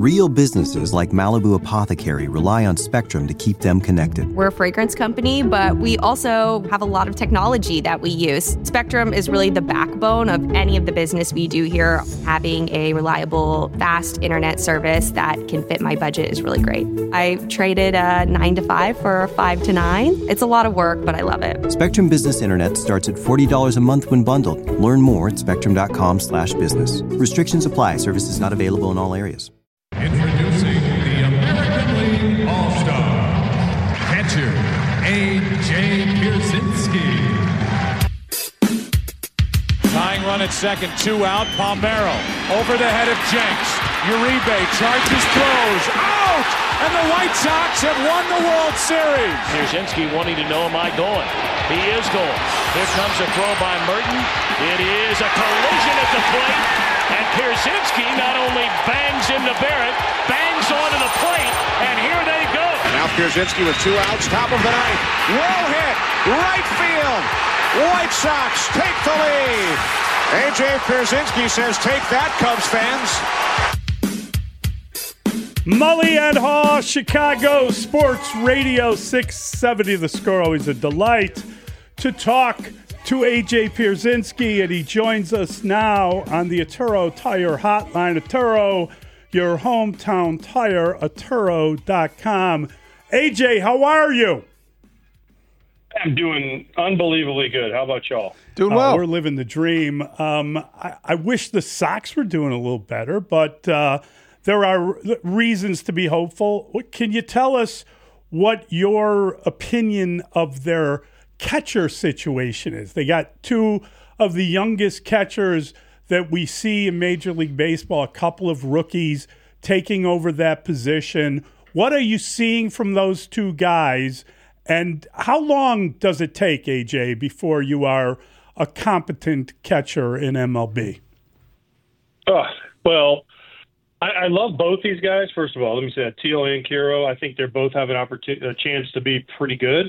Real businesses like Malibu Apothecary rely on Spectrum to keep them connected. We're a fragrance company, but we also have a lot of technology that we use. Spectrum is really the backbone of any of the business we do here. Having a reliable, fast internet service that can fit my budget is really great. I traded a 9 to 5 for a 5 to 9. It's a lot of work, but I love it. Spectrum Business Internet starts at $40 a month when bundled. Learn more at spectrum.com/business. Restrictions apply. Services not available in all areas. Introducing the American League All-Star, catcher A.J. Pierzynski. Tying run at second, 2 out. Palmeiro over the head of Jenks. Uribe charges, throws, out! And the White Sox have won the World Series. Pierzynski wanting to know, am I going? He is going. Here comes a throw by Merton. It is a collision at the plate. And Pierzynski not only bangs into Barrett, bangs onto the plate, and here they go. Now Pierzynski with 2 outs, top of the ninth. Well hit, right field. White Sox take the lead. A.J. Pierzynski says, take that, Cubs fans. Mully and Haw, Chicago Sports Radio 670. The Score, always a delight to talk to A.J. Pierzynski, and he joins us now on the Atturo Tire Hotline. Atturo, your hometown tire, Atturo.com. A.J., how are you? I'm doing unbelievably good. How about y'all? Doing well. We're living the dream. I wish the Sox were doing a little better, but there are reasons to be hopeful. Can you tell us what your opinion of their catcher situation is? They got 2 of the youngest catchers that we see in Major League Baseball, a couple of rookies taking over that position. What are you seeing from those 2 guys, and how long does it take, AJ, before you are a competent catcher in MLB? Well, I love both these guys. First of all, let me say that Teal and Kiro, I think they're both have a chance to be pretty good.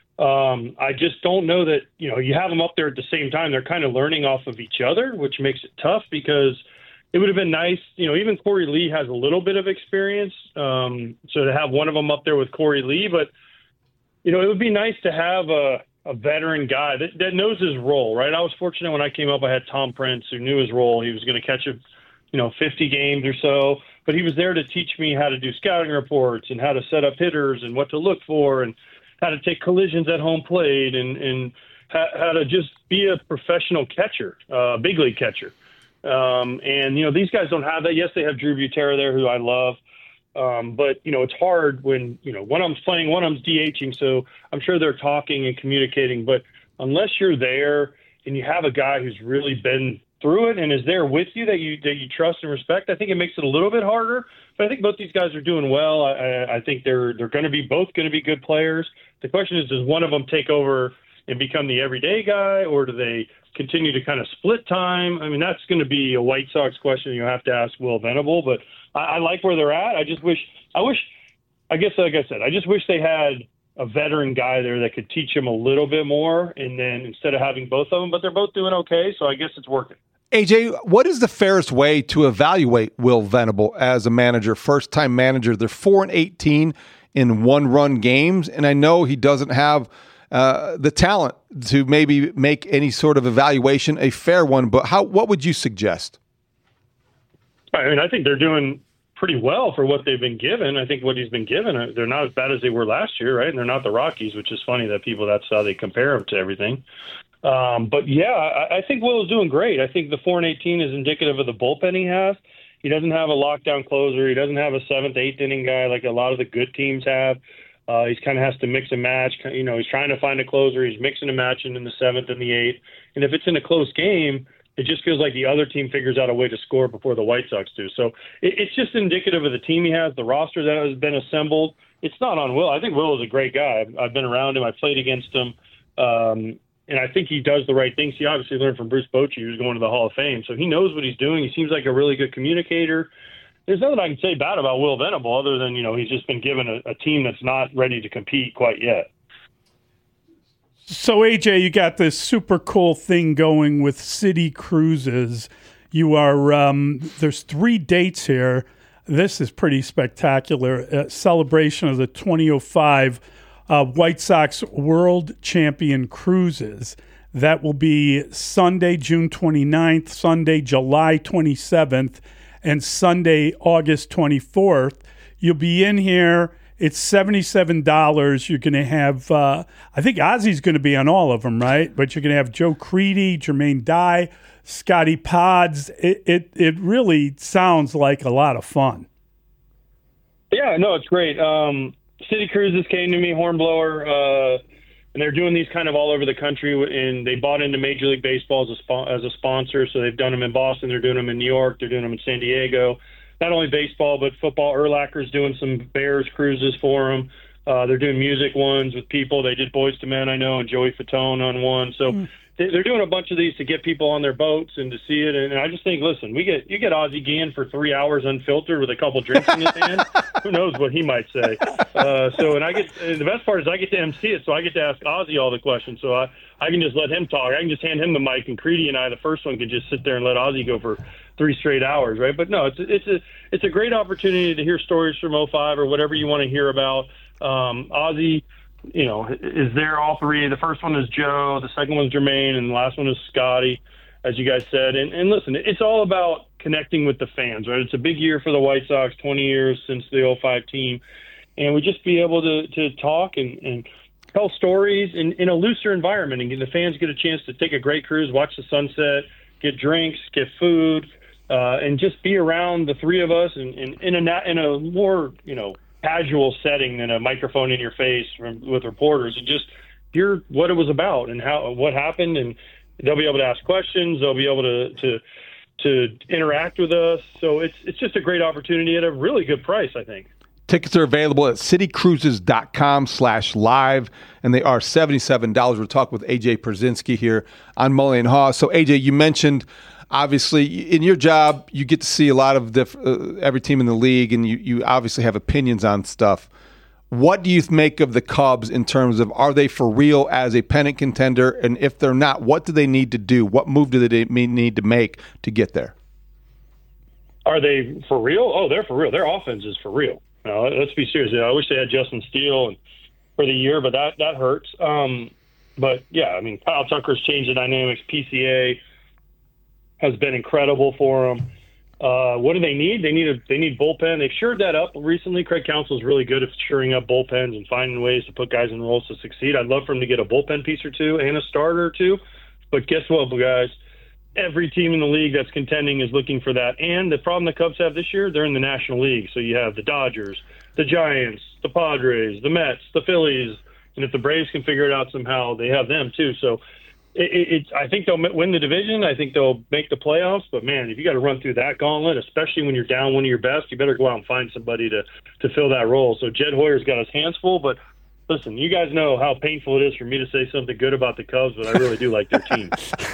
I just don't know that, you have them up there at the same time. They're kind of learning off of each other, which makes it tough because it would have been nice. Even Corey Lee has a little bit of experience. So to have one of them up there with Corey Lee, but, it would be nice to have a veteran guy that knows his role, right? I was fortunate when I came up, I had Tom Prince who knew his role. He was going to catch 50 games or so, but he was there to teach me how to do scouting reports and how to set up hitters and what to look for and how to take collisions at home plate and how to just be a professional catcher, big league catcher. And these guys don't have that. Yes, they have Drew Butera there, who I love. But, it's hard when, one of them's playing, one of them's DHing. So I'm sure they're talking and communicating. But unless you're there and you have a guy who's really been through it and is there with you that you trust and respect, I think it makes it a little bit harder. But I think both these guys are doing well. I think they're going to be good players. The question is, does one of them take over and become the everyday guy, or do they continue to kind of split time? I mean, that's going to be a White Sox question you have to ask Will Venable. But I like where they're at. I just wish, like I said, I just wish they had a veteran guy there that could teach him a little bit more, and then instead of having both of them, but they're both doing okay, so I guess it's working. AJ, what is the fairest way to evaluate Will Venable as a manager, first-time manager? They're 4-18 in one-run games, and I know he doesn't have the talent to maybe make any sort of evaluation a fair one, but what would you suggest? I mean, I think they're doing pretty well for what they've been given. I think what he's been given, they're not as bad as they were last year, right? And they're not the Rockies, which is funny that that's how they compare them to everything. But yeah, I think Will is doing great. I think the 4-18 is indicative of the bullpen he has. He doesn't have a lockdown closer. He doesn't have a 7th, 8th inning guy like a lot of the good teams have. He's kind of has to mix and match. He's trying to find a closer. He's mixing and matching in the 7th and the 8th. And if it's in a close game, it just feels like the other team figures out a way to score before the White Sox do. So it's just indicative of the team he has, the roster that has been assembled. It's not on Will. I think Will is a great guy. I've been around him. I've played against him. And I think he does the right things. He obviously learned from Bruce Bochy, who's going to the Hall of Fame. So he knows what he's doing. He seems like a really good communicator. There's nothing I can say bad about Will Venable other than, he's just been given a team that's not ready to compete quite yet. So, AJ, you got this super cool thing going with City Cruises. You are there's 3 dates here. This is pretty spectacular. Celebration of the 2005 White Sox World Champion Cruises. That will be Sunday, June 29th, Sunday, July 27th, and Sunday, August 24th. You'll be in here. It's $77. You're going to have, I think Ozzy's going to be on all of them, right? But you're going to have Joe Crede, Jermaine Dye, Scotty Pods. It really sounds like a lot of fun. Yeah, no, it's great. City Cruises came to me, Hornblower, and they're doing these kind of all over the country, and they bought into Major League Baseball as a sponsor, so they've done them in Boston, they're doing them in New York, they're doing them in San Diego. Not only baseball, but football. Urlacher's doing some Bears cruises for them. They're doing music ones with people. They did Boys to Men, I know, and Joey Fatone on one. So they're doing a bunch of these to get people on their boats and to see it. And I just think, listen, you get Ozzie Guillen for 3 hours unfiltered with a couple drinks in his hand. Who knows what he might say? And the best part is I get to MC it, so I get to ask Ozzie all the questions. So I can just let him talk. I can just hand him the mic, and Crede and I, the first one, can just sit there and let Ozzie go for 3 straight hours, right? But no, it's a great opportunity to hear stories from 05 or whatever you want to hear about. Ozzie, is there all three. The first one is Joe, the second one is Jermaine, and the last one is Scotty, as you guys said. And listen, it's all about connecting with the fans, right? It's a big year for the White Sox, 20 years since the 05 team. And we just be able to talk and tell stories in a looser environment, and the fans get a chance to take a great cruise, watch the sunset, get drinks, get food, and just be around the three of us in a more, casual setting than a microphone in your face with reporters, and just hear what it was about and what happened. And they'll be able to ask questions. They'll be able to interact with us. So it's just a great opportunity at a really good price, I think. Tickets are available at citycruises.com/live, and they are $77. We're talking with AJ Pierzynski here on Mully and Haw. So, AJ, you mentioned, obviously, in your job, you get to see a lot of every team in the league, and you obviously have opinions on stuff. What do you make of the Cubs in terms of, are they for real as a pennant contender? And if they're not, what do they need to do? What move do they need to make to get there? Are they for real? Oh, they're for real. Their offense is for real. Now, let's be serious. I wish they had Justin Steele for the year, but that hurts. But, yeah, I mean, Kyle Tucker's changed the dynamics. PCA has been incredible for them. What do they need? They need bullpen. They've shored that up recently. Craig Counsell's really good at shoring up bullpens and finding ways to put guys in roles to succeed. I'd love for him to get a bullpen piece or two and a starter or two. But guess what, guys? Every team in the league that's contending is looking for that. And the problem the Cubs have this year, they're in the National League. So you have the Dodgers, the Giants, the Padres, the Mets, the Phillies. And if the Braves can figure it out somehow, they have them too. So I think they'll win the division. I think they'll make the playoffs. But, man, if you got to run through that gauntlet, especially when you're down one of your best, you better go out and find somebody to fill that role. So Jed Hoyer's got his hands full. But, listen, you guys know how painful it is for me to say something good about the Cubs, but I really do like their team.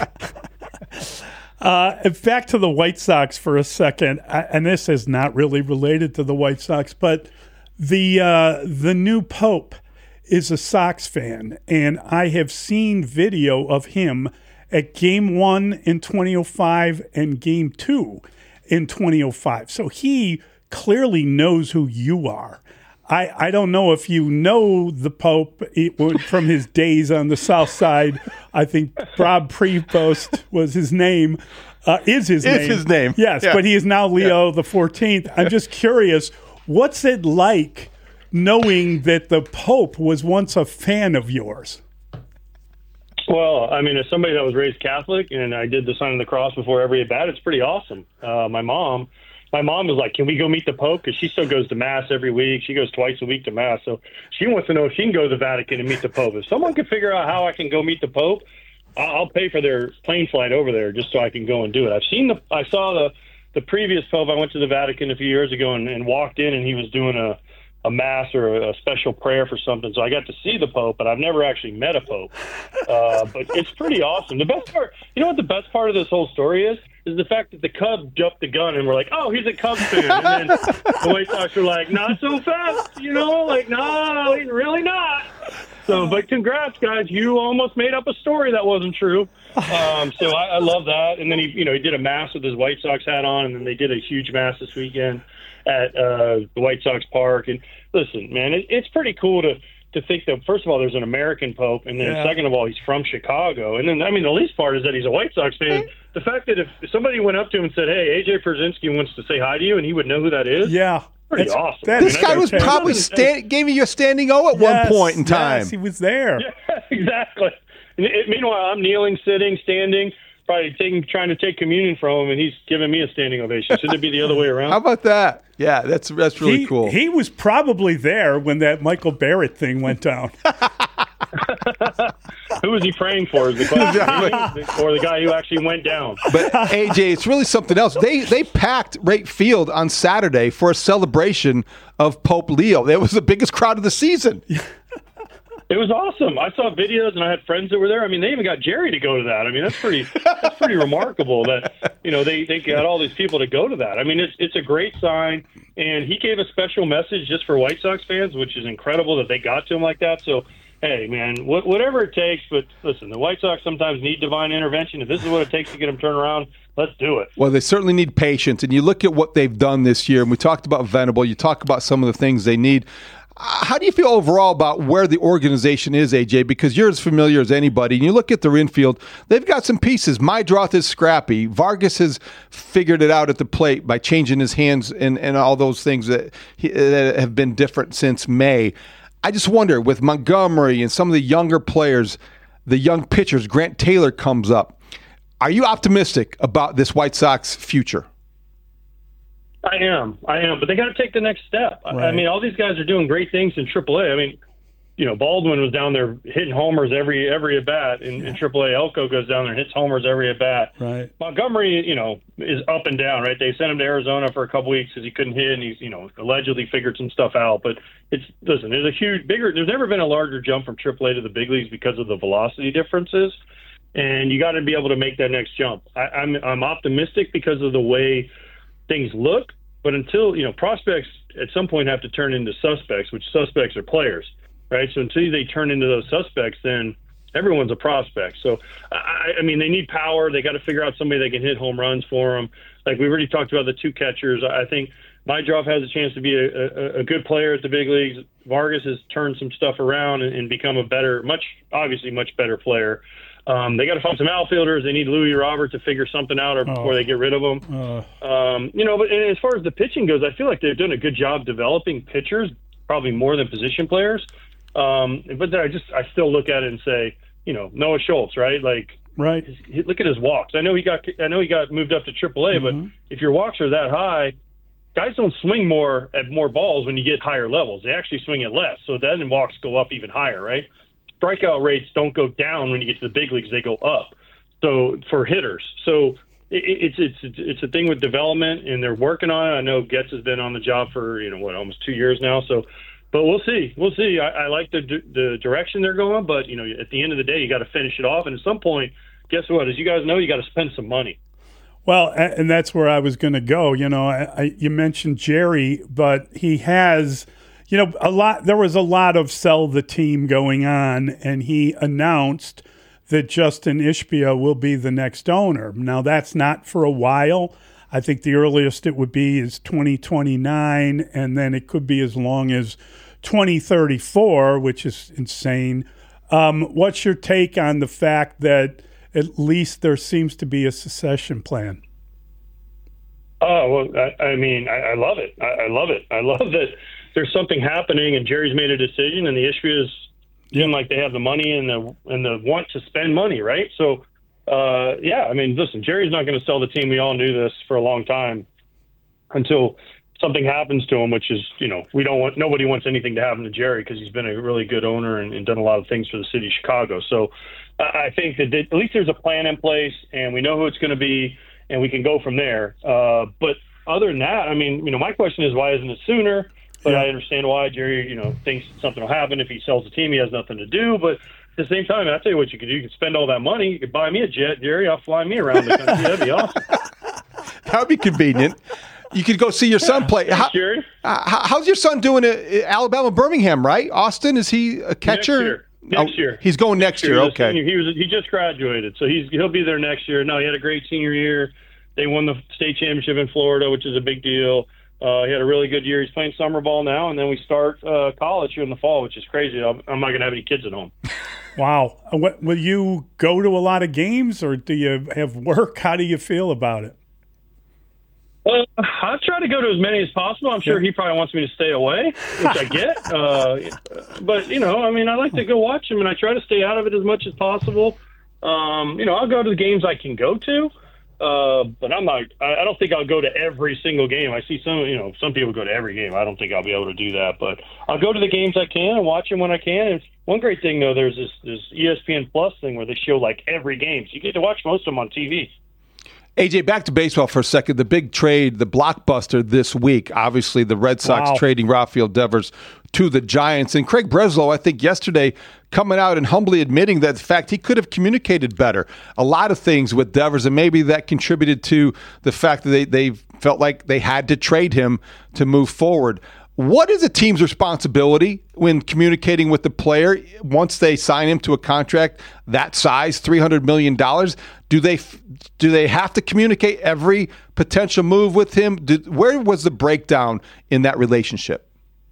Back to the White Sox for a second, and this is not really related to the White Sox, but the new Pope is a Sox fan, and I have seen video of him at Game 1 in 2005 and Game 2 in 2005. So he clearly knows who you are. I don't know if you know the Pope from his days on the South Side. I think Rob Prevost was his name. Is his name. Yes, yeah. But he is now Leo the 14th. I'm just curious, what's it like knowing that the Pope was once a fan of yours? Well, I mean, as somebody that was raised Catholic and I did the sign of the cross before every at bat, it's pretty awesome. My mom was like, can we go meet the Pope? Because she still goes to Mass every week. She goes twice a week to Mass. So she wants to know if she can go to the Vatican and meet the Pope. If someone can figure out how I can go meet the Pope, I'll pay for their plane flight over there just so I can go and do it. I saw the previous Pope. I went to the Vatican a few years ago and walked in, and he was doing a Mass or a special prayer for something. So I got to see the Pope, but I've never actually met a Pope. But it's pretty awesome. The best part, you know what the best part of this whole story is the fact that the Cubs jumped the gun and were like, oh, he's a Cubs fan. And then the White Sox were like, not so fast, no, really not. So, but congrats, guys. You almost made up a story that wasn't true. So I love that. And then he did a mass with his White Sox hat on, and then they did a huge mass this weekend at the White Sox Park. And listen, man, it's pretty cool to think that, first of all, there's an American Pope, and then second of all, he's from Chicago. And then, I mean, the least part is that he's a White Sox fan. The fact that if somebody went up to him and said, hey, AJ Pierzynski wants to say hi to you, and he would know who that is. Yeah. Pretty awesome. This guy was probably gave you a standing O at one point in time. Yes, he was there. Yeah, exactly. Meanwhile, I'm kneeling, sitting, standing, probably trying to take communion from him, and he's giving me a standing ovation. Shouldn't it be the other way around? How about that? Yeah, that's really cool. He was probably there when that Michael Barrett thing went down. Who was he praying for? Is the question, or the guy who actually went down? But AJ, it's really something else. They packed Wright Field on Saturday for a celebration of Pope Leo. That was the biggest crowd of the season. It was awesome. I saw videos, and I had friends that were there. I mean, they even got Jerry to go to that. I mean, that's pretty remarkable that they got all these people to go to that. I mean, it's a great sign, and he gave a special message just for White Sox fans, which is incredible that they got to him like that. So, hey, man, whatever it takes. But listen, the White Sox sometimes need divine intervention. If this is what it takes to get them turned around, let's do it. Well, they certainly need patience. And you look at what they've done this year, and we talked about Venable. You talk about some of the things they need. How do you feel overall about where the organization is, AJ? Because you're as familiar as anybody. And you look at their infield, they've got some pieces. Meidroth is scrappy. Vargas has figured it out at the plate by changing his hands and all those things that have been different since May. I just wonder, with Montgomery and some of the younger players, the young pitchers, Grant Taylor comes up. Are you optimistic about this White Sox future? I am, but they got to take the next step. Right. I mean, all these guys are doing great things in AAA. I mean, Baldwin was down there hitting homers every at bat in AAA. Elko goes down there and hits homers every at bat. Right. Montgomery, is up and down. Right. They sent him to Arizona for a couple weeks because he couldn't hit, and he's allegedly figured some stuff out. But there's There's never been a larger jump from AAA to the big leagues because of the velocity differences, and you got to be able to make that next jump. I'm optimistic because of the way things look, but until prospects at some point have to turn into suspects, which suspects are players, right? So until they turn into those suspects, then everyone's a prospect. So I mean, they need power. They got to figure out somebody that can hit home runs for them. Like we already talked about the two catchers. I think Meidroth has a chance to be a good player at the big leagues. Vargas has turned some stuff around and become a much better player. They got to find some outfielders. They need Louis Robert to figure something out before they get rid of him. But as far as the pitching goes, I feel like they've done a good job developing pitchers, probably more than position players. But I still look at it and say, Noah Schultz, right? Right. Look at his walks. I know he got moved up to AAA, but if your walks are that high, guys don't swing at more balls when you get higher levels. They actually swing at less. So then walks go up even higher, right? Strikeout rates don't go down when you get to the big leagues; they go up. So for hitters, it's a thing with development, and they're working on it. I know Getz has been on the job for almost 2 years now. So, but we'll see. I like the direction they're going, but at the end of the day, you got to finish it off. And at some point, guess what? As you guys know, you got to spend some money. Well, and that's where I was going to go. You mentioned Jerry, but he has. There was a lot of sell the team going on, and he announced that Justin Ishbia will be the next owner. Now, that's not for a while. I think the earliest it would be is 2029, and then it could be as long as 2034, which is insane. What's your take on the fact that at least there seems to be a succession plan? Oh, well, I mean, I love it. I love it. I love that there's something happening, and Jerry's made a decision, and the Ishbias seem like they have the money and the want to spend money, right? So, I mean, listen, Jerry's not going to sell the team. We all knew this for a long time until something happens to him, which is, nobody wants anything to happen to Jerry because he's been a really good owner and done a lot of things for the city of Chicago. So I think that at least there's a plan in place, and we know who it's going to be, and we can go from there. But other than that, I mean, my question is, why isn't it sooner? But I understand why Jerry, thinks something will happen. If he sells the team, he has nothing to do. But at the same time, I'll tell you what you can do. You can spend all that money. You could buy me a jet, Jerry. I'll fly me around the country. That'd be awesome. That would be convenient. You could go see your son play. Jerry. How's your son doing at Alabama Birmingham, right? Austin, is he a catcher? Next year. He's going next year. Okay. He just graduated, so he'll be there next year. No, he had a great senior year. They won the state championship in Florida, which is a big deal. He had a really good year. He's playing summer ball now, and then we start college here in the fall, which is crazy. I'm not going to have any kids at home. Wow. Will you go to a lot of games, or do you have work? How do you feel about it? I try to go to as many as possible. I'm sure he probably wants me to stay away, which I get. But, I like to go watch him, and I try to stay out of it as much as possible. I'll go to the games I can go to. But I don't think I'll go to every single game. I see some people go to every game. I don't think I'll be able to do that, but I'll go to the games I can and watch them when I can. And one great thing, though, there's this ESPN Plus thing where they show like every game. So you get to watch most of them on TV. AJ, back to baseball for a second. The big trade, the blockbuster this week, obviously the Red Sox trading Rafael Devers to the Giants. And Craig Breslow, I think yesterday, coming out and humbly admitting that, in fact, he could have communicated better. A lot of things with Devers, and maybe that contributed to the fact that they felt like they had to trade him to move forward. What is a team's responsibility when communicating with the player once they sign him to a contract that size, $300 million? Do they have to communicate every potential move with him? Where was the breakdown in that relationship?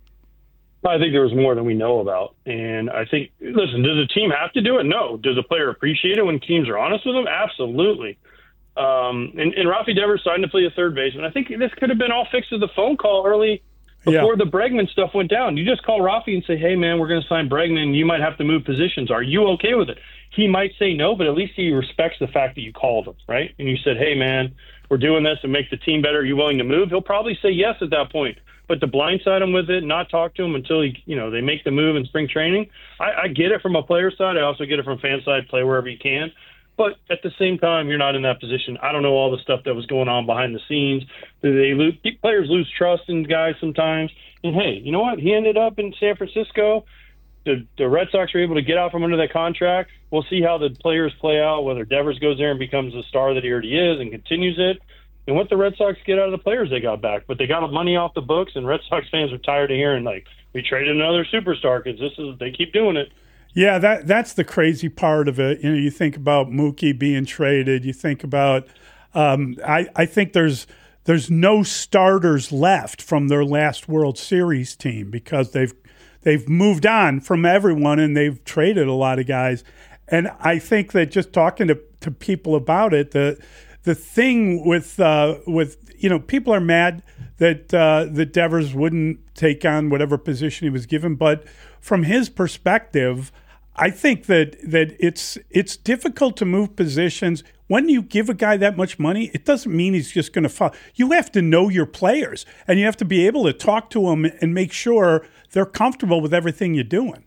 I think there was more than we know about. And I think, listen, does the team have to do it? No. Does the player appreciate it when teams are honest with him? Absolutely. And Rafi Devers signed to play a third baseman. I think this could have been all fixed with the phone call early before the Bregman stuff went down. You just call Rafi and say, hey, man, we're going to sign Bregman. You might have to move positions. Are you okay with it? He might say no, but at least he respects the fact that you called him, right? And you said, hey, man, we're doing this to make the team better. Are you willing to move? He'll probably say yes at that point. But to blindside him with it, not talk to him until they make the move in spring training, I get it from a player side. I also get it from fan side. Play wherever you can. But at the same time, you're not in that position. I don't know all the stuff that was going on behind the scenes. Players lose trust in guys sometimes. And, hey, you know what? He ended up in San Francisco. The Red Sox were able to get out from under that contract. We'll see how the players play out, whether Devers goes there and becomes the star that he already is and continues it, and what the Red Sox get out of the players they got back. But they got money off the books, and Red Sox fans are tired of hearing, we traded another superstar because they keep doing it. Yeah, that's the crazy part of it. You think about Mookie being traded. You think about I think there's no starters left from their last World Series team because they've moved on from everyone and they've traded a lot of guys. And I think that just talking to people about it, the thing with people are mad that Devers wouldn't take on whatever position he was given, but from his perspective, I think that it's difficult to move positions. When you give a guy that much money, it doesn't mean he's just going to follow. You have to know your players, and you have to be able to talk to them and make sure they're comfortable with everything you're doing.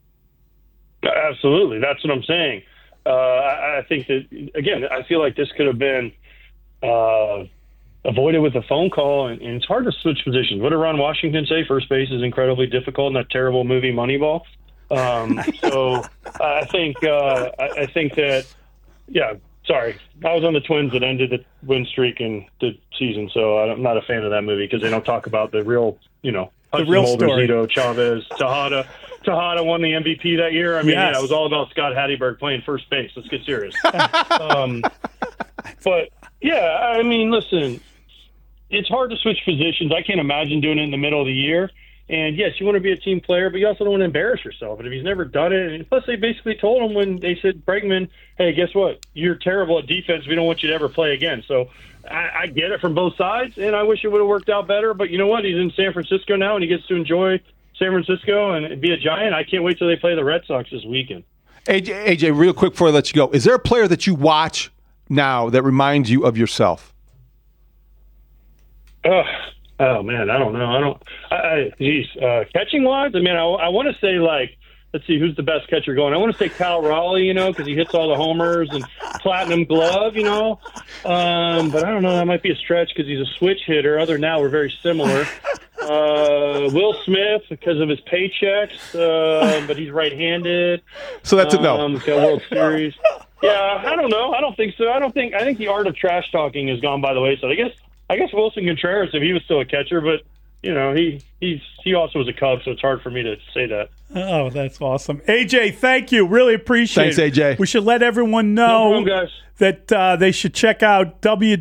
Absolutely. That's what I'm saying. I think that, again, I feel like this could have been avoided with a phone call, and it's hard to switch positions. What did Ron Washington say? First base is incredibly difficult in that terrible movie Moneyball. So I think that, sorry, I was on the Twins that ended the win streak in the season, so I'm not a fan of that movie because they don't talk about the real, the real story. Zito, Chavez, Tejada won the MVP that year. I mean, yes. It was all about Scott Hatteberg playing first base. Let's get serious. But yeah, I mean, listen, it's hard to switch positions. I can't imagine doing it in the middle of the year. And yes, you want to be a team player, but you also don't want to embarrass yourself. And if he's never done it, and plus they basically told him when they said, Bregman, hey, guess what? You're terrible at defense. We don't want you to ever play again. So I get it from both sides, and I wish it would have worked out better. But you know what? He's in San Francisco now, and he gets to enjoy San Francisco and be a Giant. I can't wait till they play the Red Sox this weekend. AJ, real quick before I let you go, is there a player that you watch now that reminds you of yourself? Oh, man, I don't know. Catching wise, I mean, I want to say, let's see, who's the best catcher going? I want to say Cal Raleigh, because he hits all the homers and platinum glove, but I don't know. That might be a stretch because he's a switch hitter. Other than that, we're very similar. Will Smith because of his paychecks, but he's right-handed. So that's a no. Got World Series. Yeah, I don't know. I don't think so. I think the art of trash talking has gone by the wayside. I guess Wilson Contreras, if he was still a catcher, but he also was a Cub, so it's hard for me to say that. Oh, that's awesome. AJ, thank you. Really appreciate it. Thanks, AJ. We should let everyone know No problem, guys. that they should check out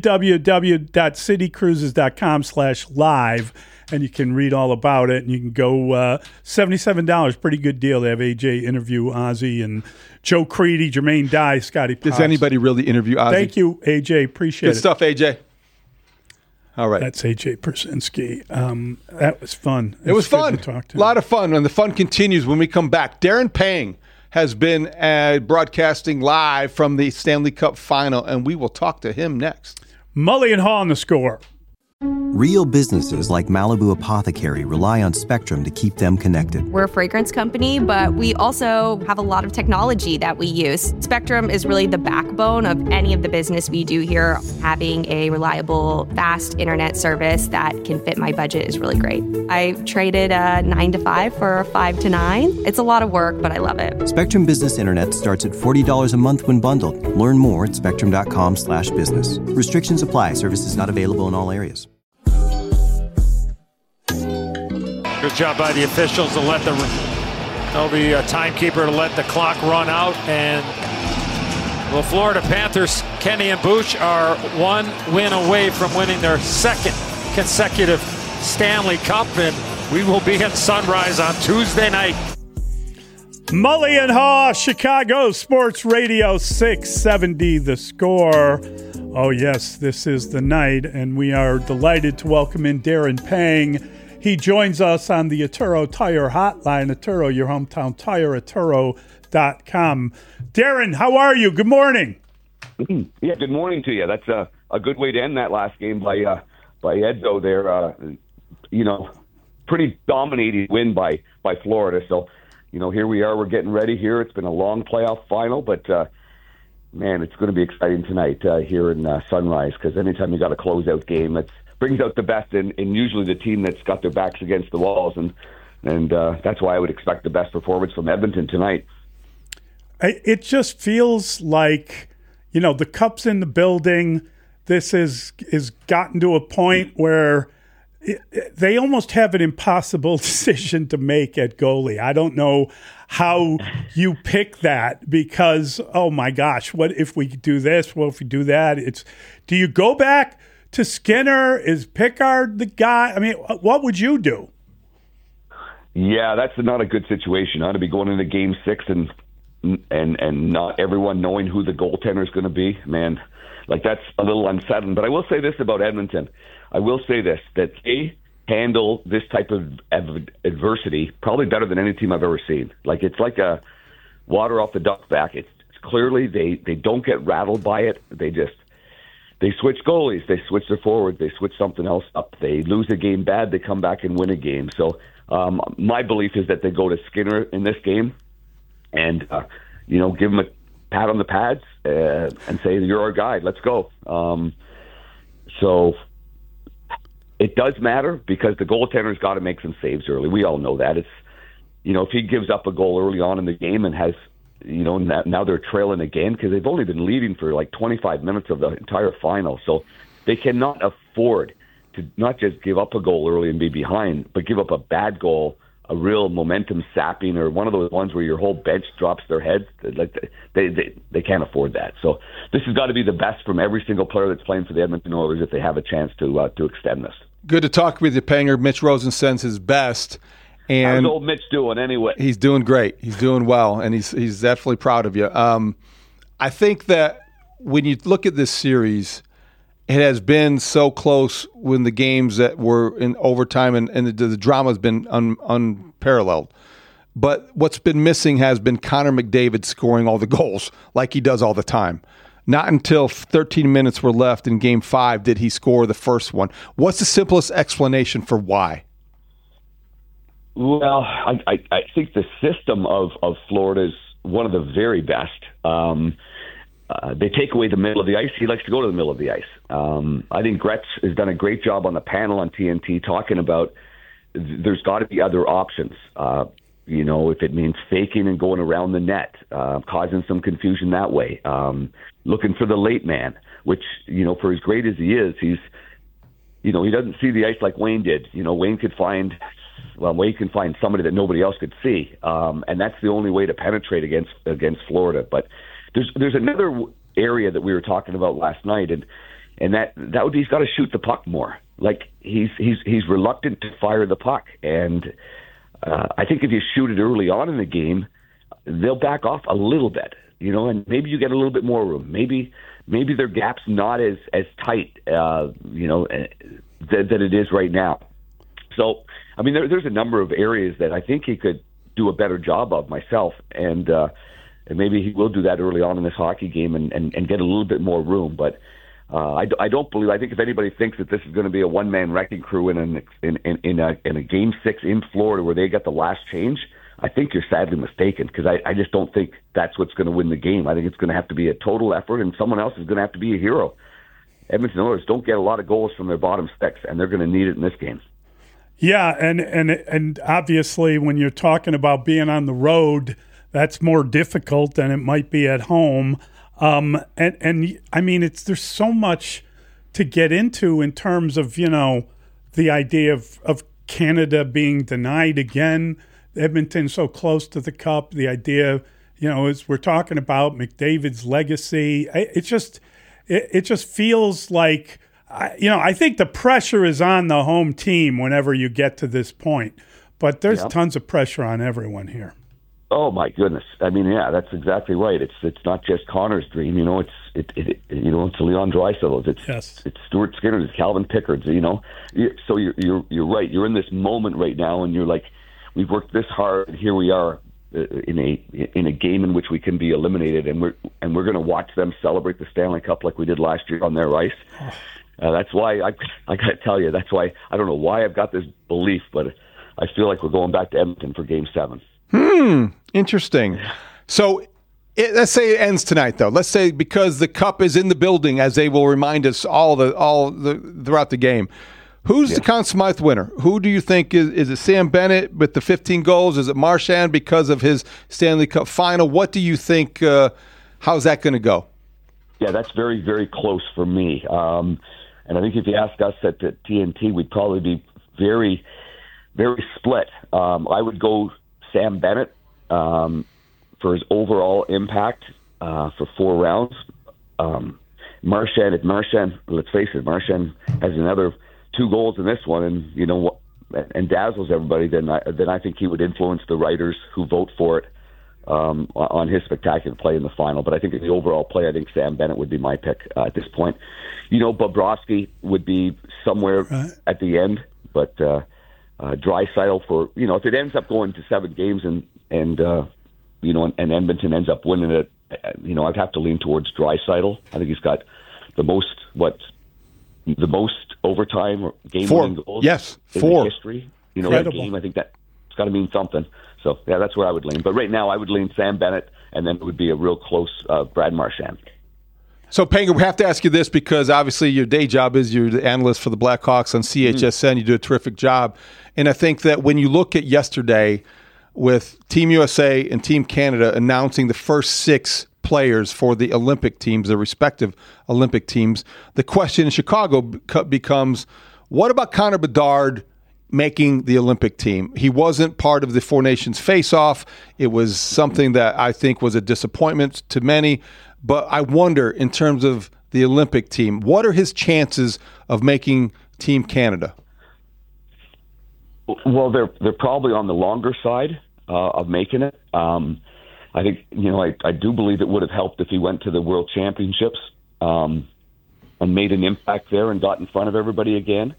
www.citycruises.com/live, and you can read all about it. And you can go $77, pretty good deal. They have AJ interview Ozzy and Joe Creedy, Jermaine Dye, Scotty Potts. Does anybody really interview Ozzy? Thank you, AJ. Appreciate it. Good stuff, AJ. All right. That's AJ Pierzynski. That was fun. It was fun. To talk to a lot of fun, and the fun continues when we come back. Darren Pang has been broadcasting live from the Stanley Cup Final, and we will talk to him next. Mully and Haw on the score. Real businesses like Malibu Apothecary rely on Spectrum to keep them connected. We're a fragrance company, but we also have a lot of technology that we use. Spectrum is really the backbone of any of the business we do here. Having a reliable, fast internet service that can fit my budget is really great. I traded a 9 to 5 for a 5 to 9. It's a lot of work, but I love it. Spectrum Business Internet starts at $40 a month when bundled. Learn more at spectrum.com/business. Restrictions apply. Services not available in all areas. Good job by the officials to let the timekeeper to let the clock run out. And the Florida Panthers, Kenny and Bush, are one win away from winning their second consecutive Stanley Cup. And we will be at Sunrise on Tuesday night. Mully and Haw, Chicago Sports Radio 670 The Score. Oh, yes, this is the night, and we are delighted to welcome in Darren Pang. He joins us on the Atturo Tire Hotline. Atturo, your hometown tire, Atturo.com. Darren, how are you? Good morning. Yeah, good morning to you. That's a good way to end that last game by Edzo there. Pretty dominating win by Florida. So, here we are. We're getting ready here. It's been a long playoff final, but, man, it's going to be exciting tonight here in Sunrise, because anytime you got a closeout game, it brings out the best in usually the team that's got their backs against the walls, and that's why I would expect the best performance from Edmonton tonight. It just feels like, the Cup's in the building. This is gotten to a point where they almost have an impossible decision to make at goalie. I don't know how you pick that, because, oh my gosh, what if we do this? What if we do that? Do you go back to Skinner? Is Pickard the guy? I mean, what would you do? Yeah, that's not a good situation. To be going into Game 6 and not everyone knowing who the goaltender is going to be. Man, that's a little unsettling. But I will say this about Edmonton. That they handle this type of adversity probably better than any team I've ever seen. It's like a water off the duck's back. It's clearly they don't get rattled by it. They switch goalies, they switch their forward, they switch something else up. They lose a game bad, they come back and win a game. So my belief is that they go to Skinner in this game and give him a pat on the pads and say, "You're our guy, let's go." So it does matter, because the goaltender's got to make some saves early. We all know that. It's if he gives up a goal early on in the game and has now they're trailing again, because they've only been leading for 25 minutes of the entire final. So they cannot afford to not just give up a goal early and be behind, but give up a bad goal, a real momentum sapping, or one of those ones where your whole bench drops their heads. They can't afford that. So this has got to be the best from every single player that's playing for the Edmonton Oilers if they have a chance to extend this. Good to talk with you, Panger. Mitch Rosen sends his best. And how's old Mitch doing anyway? He's doing great. He's doing well, and he's definitely proud of you. I think that when you look at this series, it has been so close when the games that were in overtime, and the drama has been unparalleled. But what's been missing has been Connor McDavid scoring all the goals like he does all the time. Not until 13 minutes were left in Game 5 did he score the first one. What's the simplest explanation for why? Well, I think the system of Florida is one of the very best. They take away the middle of the ice. He likes to go to the middle of the ice. I think Gretz has done a great job on the panel on TNT talking about there's got to be other options. If it means faking and going around the net, causing some confusion that way. Looking for the late man, which, for as great as he is, he doesn't see the ice like Wayne did. Wayne can find somebody that nobody else could see, and that's the only way to penetrate against Florida. But there's another area that we were talking about last night, and that would be he's got to shoot the puck more. Like he's reluctant to fire the puck, and I think if you shoot it early on in the game, they'll back off a little bit, and maybe you get a little bit more room. Maybe their gap's not as tight, that it is right now. So, I mean, there's a number of areas that I think he could do a better job of myself, and maybe he will do that early on in this hockey game and get a little bit more room. But I don't believe. I think if anybody thinks that this is going to be a one-man wrecking crew in a Game 6 in Florida where they get the last change, I think you're sadly mistaken, because I just don't think that's what's going to win the game. I think it's going to have to be a total effort, and someone else is going to have to be a hero. Edmonton Oilers don't get a lot of goals from their bottom six, and they're going to need it in this game. Yeah, and obviously when you're talking about being on the road, that's more difficult than it might be at home. And I mean, there's so much to get into in terms of, the idea of Canada being denied again. Edmonton so close to the Cup. The idea, as we're talking about McDavid's legacy, it just feels like, I think the pressure is on the home team whenever you get to this point. But there's tons of pressure on everyone here. Oh my goodness! I mean, yeah, that's exactly right. It's not just Connor's dream, it's Leon Draisaitl, it's Stuart Skinner, it's Calvin Pickard, So you're right. You're in this moment right now, and you're like, we've worked this hard, and here we are in a game in which we can be eliminated, and we're going to watch them celebrate the Stanley Cup like we did last year on their ice. That's why I got to tell you. That's why I don't know why I've got this belief, but I feel like we're going back to Edmonton for Game 7. Interesting. So let's say it ends tonight, though. Let's say because the Cup is in the building, as they will remind us all throughout the game. Who's the Conn Smythe winner? Who do you think is it? Sam Bennett with the 15 goals? Is it Marchand because of his Stanley Cup final? What do you think? How's that going to go? Yeah, that's very, very close for me. And I think if you ask us at the TNT, we'd probably be very, very split. I would go Sam Bennett for his overall impact for 4 rounds. Marchand, let's face it, Marchand has another 2 goals in this one, and dazzles everybody. Then I think he would influence the writers who vote for it on his spectacular play in the final. But I think in the overall play, I think Sam Bennett would be my pick at this point. Bobrovsky would be somewhere at the end, but Draisaitl for if it ends up going to 7 games and Edmonton ends up winning it, I'd have to lean towards Draisaitl. I think he's got the most overtime or game-winning goals. Yes, in 4. the history. In a game, I think that's got to mean something. So yeah, that's where I would lean. But right now, I would lean Sam Bennett, and then it would be a real close Brad Marchand. So, Panger, we have to ask you this because obviously your day job is you're the analyst for the Blackhawks on CHSN. You do a terrific job. And I think that when you look at yesterday with Team USA and Team Canada announcing the first 6 players for the Olympic teams, the respective Olympic teams, the question in Chicago becomes, what about Connor Bedard making the Olympic team? He wasn't part of the Four Nations face-off. It was something that I think was a disappointment to many. But I wonder, in terms of the Olympic team, what are his chances of making Team Canada? Well, they're probably on the longer side of making it. I think, I do believe it would have helped if he went to the World Championships and made an impact there and got in front of everybody again.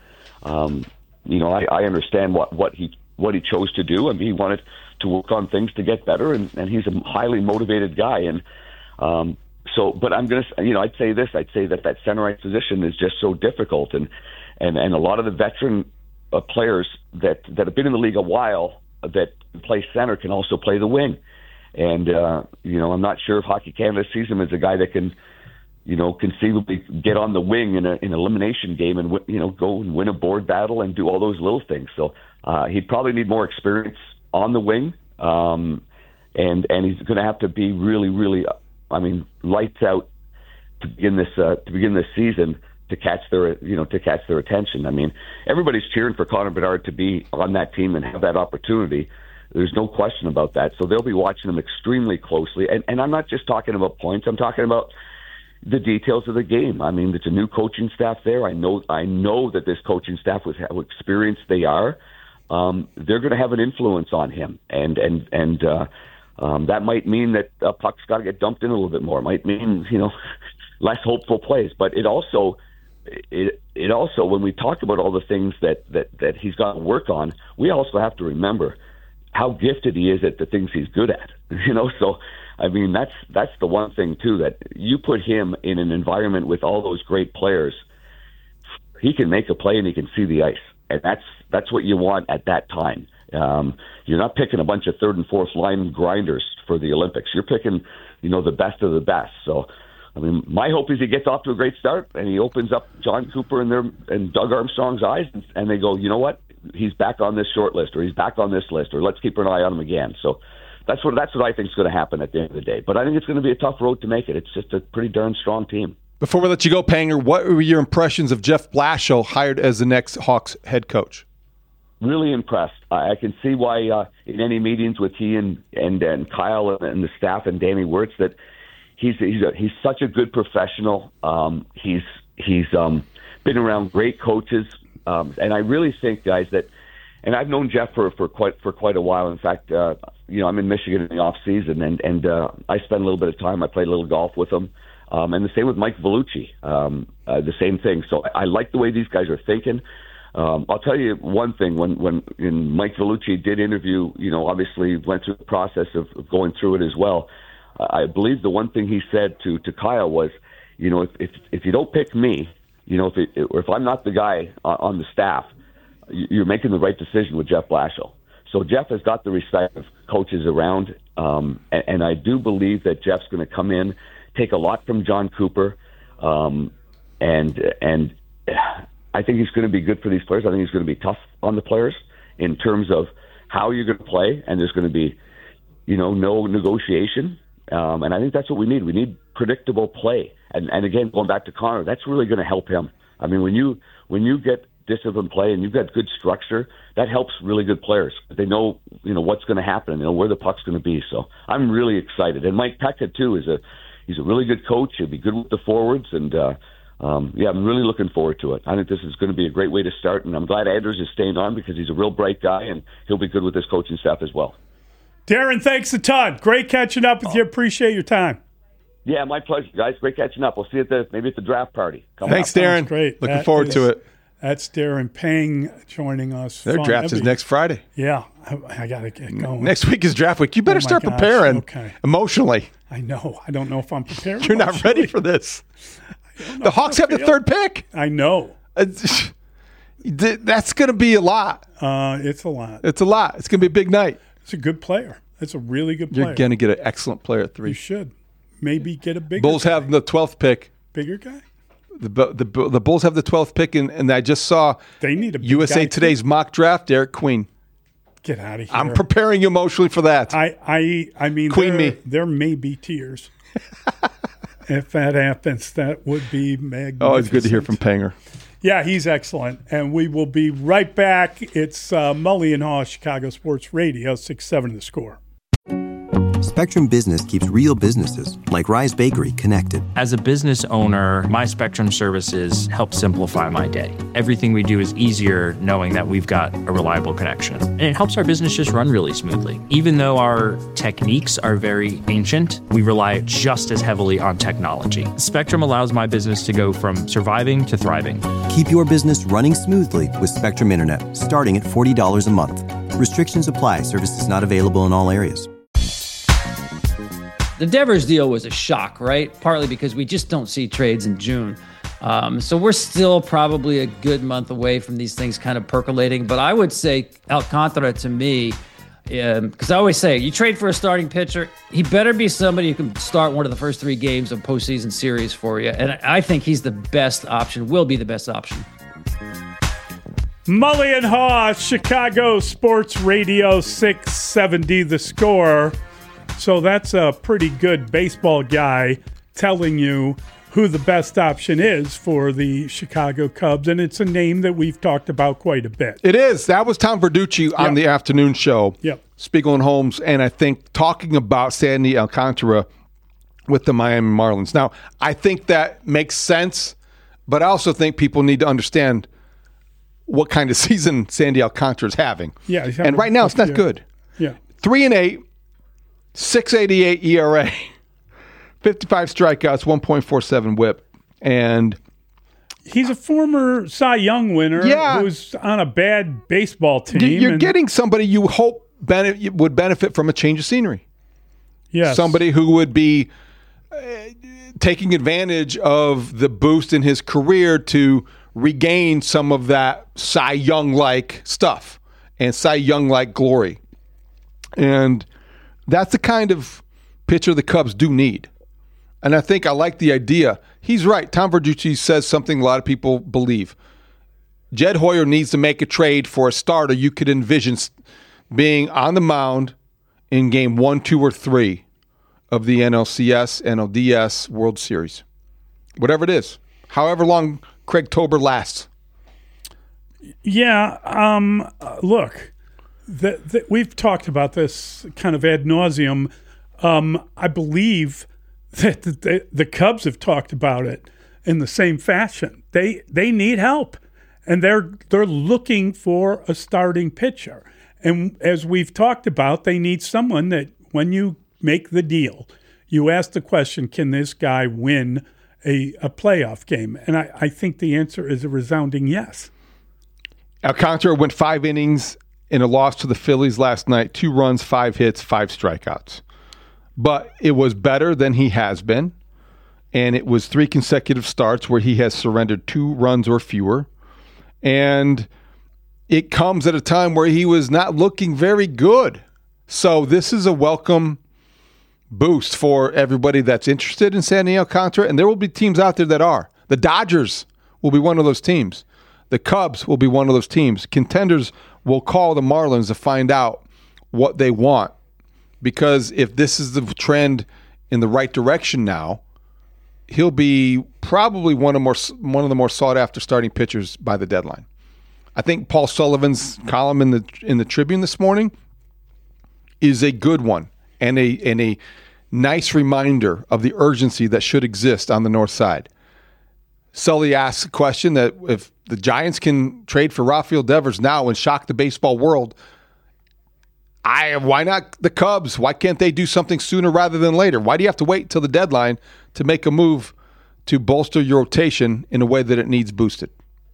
I understand what he chose to do. I mean, he wanted to work on things to get better, and he's a highly motivated guy. And but I'm going to, I'd say this. I'd say that center ice position is just so difficult, and a lot of the veteran players that have been in the league a while that play center can also play the wing. And I'm not sure if Hockey Canada sees him as a guy that can, conceivably get on the wing in an elimination game and go and win a board battle and do all those little things. So he'd probably need more experience on the wing, and he's going to have to be really, really, lights out to begin this season to catch their attention. I mean, everybody's cheering for Connor Bedard to be on that team and have that opportunity. There's no question about that. So they'll be watching him extremely closely. And I'm not just talking about points. I'm talking about the details of the game. I mean, there's a new coaching staff there. I know that this coaching staff, with how experienced they are, they're going to have an influence on him. And that might mean that a puck's got to get dumped in a little bit more. It might mean, less hopeful plays. But it also, when we talk about all the things that he's got to work on, we also have to remember how gifted he is at the things he's good at. So I mean, that's the one thing too, that you put him in an environment with all those great players, he can make a play and he can see the ice, and that's what you want at that time. You're not picking a bunch of third and fourth line grinders for the Olympics. You're picking, the best of the best. So, I mean, my hope is he gets off to a great start and he opens up John Cooper and Doug Armstrong's eyes, and they go, you know what? He's back on this short list, or he's back on this list, or let's keep an eye on him again. So that's what I think is going to happen at the end of the day. But I think it's going to be a tough road to make it. It's just a pretty darn strong team. Before we let you go, Panger, what were your impressions of Jeff Blashill hired as the next Hawks head coach? Really impressed. I can see why in any meetings with he and Kyle and the staff and Danny Wirtz that he's such a good professional. He's been around great coaches. And I really think, guys, that, and I've known Jeff for quite a while. In fact, I'm in Michigan in the off season, and I spent a little bit of time. I played a little golf with him, and the same with Mike Vellucci. The same thing. So I like the way these guys are thinking. I'll tell you one thing. When Mike Vellucci did interview, obviously went through the process of going through it as well. I believe the one thing he said to Kyle was, if you don't pick me, if I'm not the guy on the staff, you're making the right decision with Jeff Blashill. So Jeff has got the respect of coaches around, and I do believe that Jeff's going to come in, take a lot from John Cooper, and I think he's going to be good for these players. I think he's going to be tough on the players in terms of how you're going to play, and there's going to be, no negotiation. And I think that's what we need. We need predictable play. And again, going back to Connor, that's really going to help him. I mean, when you get disciplined play and you've got good structure, that helps really good players. They know, what's going to happen, and where the puck's going to be. So I'm really excited. And Mike Peca too he's a really good coach. He'll be good with the forwards, and I'm really looking forward to it. I think this is going to be a great way to start, and I'm glad Anders is staying on because he's a real bright guy, and he'll be good with his coaching staff as well. Darren, thanks a ton. Great catching up with you. Appreciate your time. Yeah, my pleasure, guys. Great catching up. We'll see you maybe at the draft party. Thanks, Darren. Great. Looking forward to it. That's Darren Pang joining us. Their draft is next Friday. Yeah, I got to get going. Next week is draft week. You better start preparing emotionally. I know. I don't know if I'm prepared. You're not ready for this. The Hawks have the third pick. I know. That's going to be a lot. It's a lot. It's a lot. It's going to be a big night. It's a good player. It's a really good player. You're going to get an excellent player at 3. You should. Maybe get a bigger Bulls guy. Have the 12th pick. Bigger guy? The Bulls have the 12th pick, and I just saw they need a big USA Today's mock draft, Derek Queen. Get out of here. I'm preparing you emotionally for that. I mean, Queen there may be tears. If that happens, that would be magnificent. Oh, it's good to hear from Panger. Yeah, he's excellent. And we will be right back. It's Mully and Haw, Chicago Sports Radio, 6-7 The Score. Spectrum Business keeps real businesses, like Rise Bakery, connected. As a business owner, my Spectrum services help simplify my day. Everything we do is easier knowing that we've got a reliable connection. And it helps our business just run really smoothly. Even though our techniques are very ancient, we rely just as heavily on technology. Spectrum allows my business to go from surviving to thriving. Keep your business running smoothly with Spectrum Internet, starting at $40 a month. Restrictions apply. Services not available in all areas. The Devers deal was a shock, right? Partly because we just don't see trades in June. So we're still probably a good month away from these things kind of percolating. But I would say Alcantara to me, because I always say, you trade for a starting pitcher, he better be somebody who can start one of the first 3 games of postseason series for you. And I think he's the best option, will be the best option. Mully and Haw, Chicago Sports Radio, 670 The Score. So that's a pretty good baseball guy telling you who the best option is for the Chicago Cubs, and it's a name that we've talked about quite a bit. It is. That was Tom Verducci on the afternoon show. Yep. Spiegel and Holmes, and I think talking about Sandy Alcantara with the Miami Marlins. Now, I think that makes sense, but I also think people need to understand what kind of season Sandy Alcantara is having. Yeah, and right now it's not good. Yeah. 3-8, 6.88 ERA. 55 strikeouts, 1.47 WHIP, and he's a former Cy Young winner who's on a bad baseball team. You're getting somebody you hope would benefit from a change of scenery. Yes. Somebody who would be taking advantage of the boost in his career to regain some of that Cy Young-like stuff and Cy Young-like glory. And that's the kind of pitcher the Cubs do need. And I think I like the idea. He's right. Tom Verducci says something a lot of people believe. Jed Hoyer needs to make a trade for a starter you could envision being on the mound in game 1, 2, or 3 of the NLCS, NLDS World Series. Whatever it is. However long Craig Tober lasts. Yeah. Look, we've talked about this kind of ad nauseum. I believe that the Cubs have talked about it in the same fashion. They need help, and they're looking for a starting pitcher. And as we've talked about, they need someone that when you make the deal, you ask the question, can this guy win a playoff game? And I think the answer is a resounding yes. Alcantara went 5 innings in a loss to the Phillies last night, 2 runs, 5 hits, 5 strikeouts. But it was better than he has been, and it was 3 consecutive starts where he has surrendered 2 runs or fewer. And it comes at a time where he was not looking very good. So this is a welcome boost for everybody that's interested in Sandy Alcantara, and there will be teams out there that are. The Dodgers will be one of those teams. The Cubs will be one of those teams. Contenders will call the Marlins to find out what they want. Because if this is the trend in the right direction now, he'll be probably one of the more sought-after starting pitchers by the deadline. I think Paul Sullivan's column in the Tribune this morning is a good one and a nice reminder of the urgency that should exist on the north side. Sully asks a question that if the Giants can trade for Rafael Devers now and shock the baseball world, why not the Cubs? Why can't they do something sooner rather than later? Why do you have to wait till the deadline to make a move to bolster your rotation in a way that it needs boosted?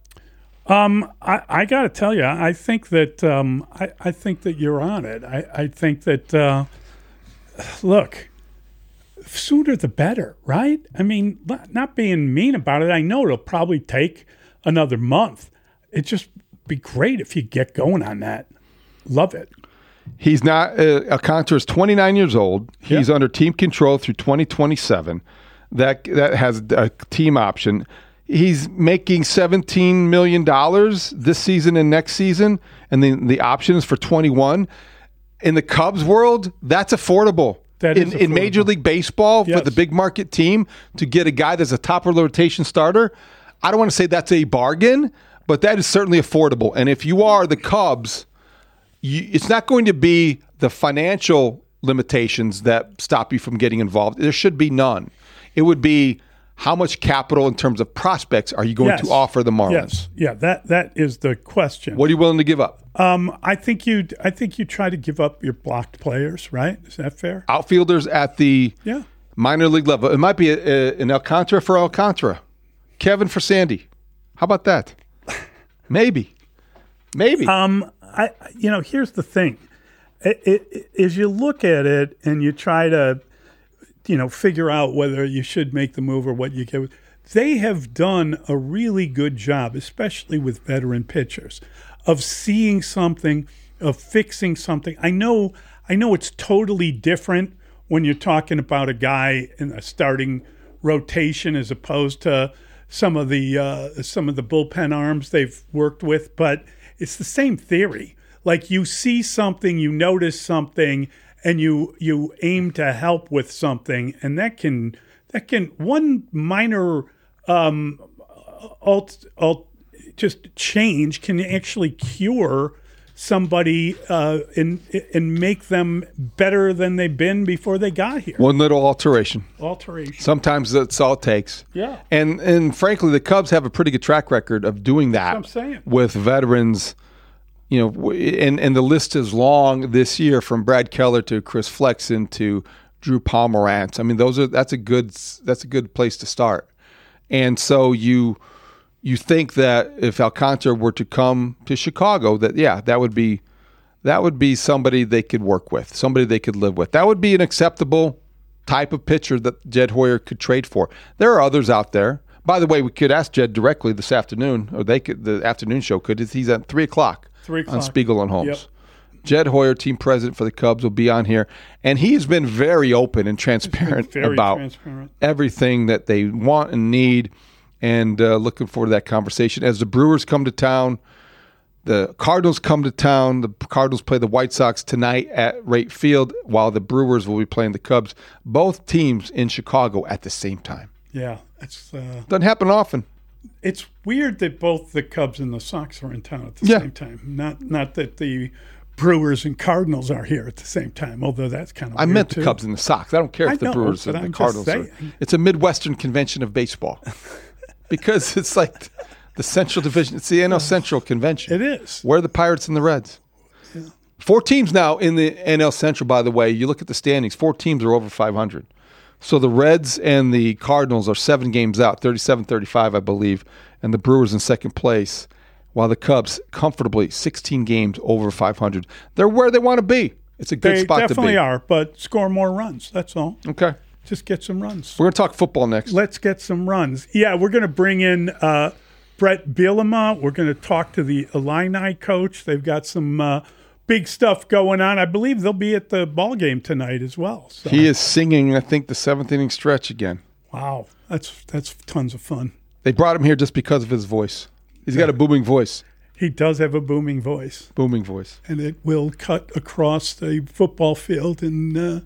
I got to tell you, I think that I think that you're on it. I think that look, sooner the better, right? I mean, not being mean about it. I know it'll probably take another month. It'd just be great if you get going on that. Love it. He's not. Alcantara is 29 years old. He's under team control through 2027. That has a team option. He's making $17 million this season and next season, and the option is for 21. In the Cubs world, that's affordable. That is in Major League Baseball for the big market team to get a guy that's a top of the rotation starter. I don't want to say that's a bargain, but that is certainly affordable. And if you are the Cubs, it's not going to be the financial limitations that stop you from getting involved. There should be none. It would be how much capital in terms of prospects are you going to offer the Marlins? Yes. Yeah, that is the question. What are you willing to give up? I think you try to give up your blocked players, right? Is that fair? Outfielders at the minor league level. It might be an Alcantara for Alcantara. Kevin for Sandy. How about that? Maybe. Here's the thing. As you look at it and you try to, figure out whether you should make the move or what you get, they have done a really good job, especially with veteran pitchers, of seeing something, of fixing something. I know it's totally different when you're talking about a guy in a starting rotation as opposed to some of the bullpen arms they've worked with, but it's the same theory. Like you see something, you notice something, and you aim to help with something, and that can that can one minor just change can actually cure somebody and make them better than they've been before they got here. One little alteration. Sometimes that's all it takes. Yeah. And frankly, the Cubs have a pretty good track record of doing that. That's what I'm saying. With veterans. You know, and the list is long this year, from Brad Keller to Chris Flexen to Drew Pomerantz. I mean, that's a good place to start. And so you think that if Alcantara were to come to Chicago, that would be somebody they could work with, somebody they could live with. That would be an acceptable type of pitcher that Jed Hoyer could trade for. There are others out there. By the way, we could ask Jed directly this afternoon, or the afternoon show could. He's at 3:00. On Spiegel and Holmes. Yep. Jed Hoyer, team president for the Cubs, will be on here. And he's been very open and transparent about everything that they want and need, and looking forward to that conversation. As the Brewers come to town, the Cardinals come to town. The Cardinals play the White Sox tonight at Wright Field, while the Brewers will be playing the Cubs. Both teams in Chicago at the same time. Yeah. It's doesn't happen often. It's weird that both the Cubs and the Sox are in town at the same time. Not that the Brewers and Cardinals are here at the same time, although that's kind of weird. I meant too. The Cubs and the Sox. I don't care if the Brewers and the Cardinals are. It's a Midwestern convention of baseball. Because it's like the Central Division. It's the NL Central convention. It is. Where are the Pirates and the Reds? Yeah. 4 teams now in the NL Central, by the way. You look at the standings, 4 teams are over 500. So the Reds and the Cardinals are 7 games out, 37-35, I believe, and the Brewers in second place, while the Cubs comfortably 16 games over 500. They're where they want to be. It's a good spot to be. They definitely are, but score more runs, that's all. Okay. Just get some runs. We're going to talk football next. Let's get some runs. Yeah, we're going to bring in Brett Bielema. We're going to talk to the Illini coach. They've got some big stuff going on. I believe they'll be at the ball game tonight as well. So. He is singing, I think, the 7th inning stretch again. Wow, that's tons of fun. They brought him here just because of his voice. He's got a booming voice. He does have a booming voice. Booming voice. And it will cut across the football field and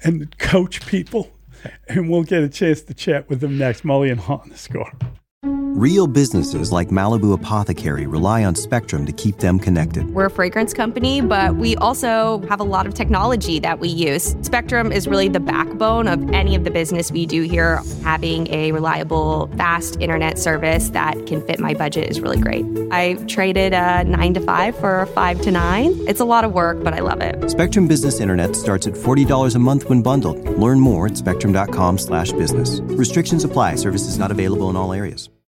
coach people. And we'll get a chance to chat with him next. Mully and Haw on The Score. Real businesses like Malibu Apothecary rely on Spectrum to keep them connected. We're a fragrance company, but we also have a lot of technology that we use. Spectrum is really the backbone of any of the business we do here. Having a reliable, fast internet service that can fit my budget is really great. I traded a 9 to 5 for a 5 to 9. It's a lot of work, but I love it. Spectrum Business Internet starts at $40 a month when bundled. Learn more at spectrum.com/business. Restrictions apply. Services not available in all areas.